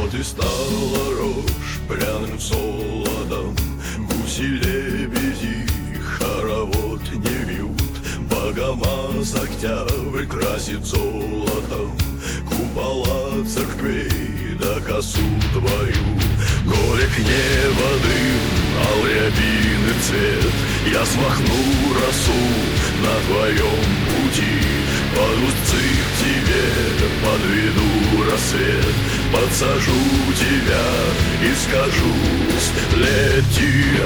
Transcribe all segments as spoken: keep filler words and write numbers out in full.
Вот и стала рожь пряным солодом, гуси-лебеди хоровод не вьют, Богомаз октябрь красит золотом купола церквей да косу твою. Горек неба дым, ал рябины цвет, я смахну росу на твоем пути, подустцы к тебе подведу рассвет, подсажу тебя и скажу: лети.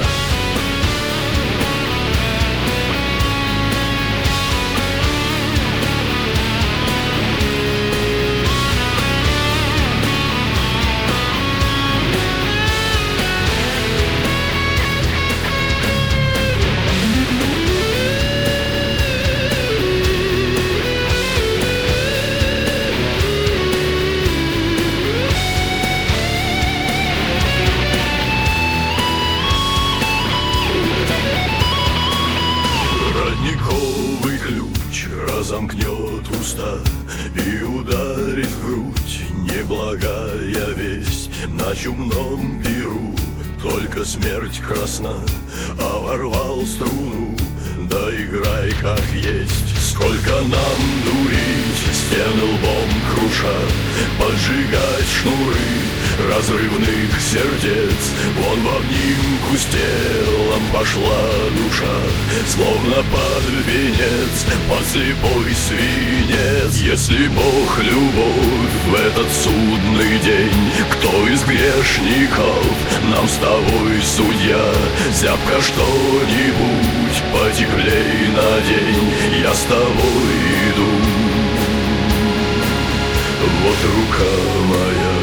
Родниковый ключ разомкнет уста и ударит в грудь неблагая весть. На чумном пиру только смерть красна, а ворвал струну, да играй как есть. Сколько нам дурить, стены лбом круша, поджигать шнуры разрывных сердец. Вон в обнимку с телом пошла душа, словно под венец, под слепой свинец. Если Бог любовь в этот судный день, кто из грешников нам с тобой судья? Зябко что-нибудь потеплей надень, я с тобой иду. Вот рука моя,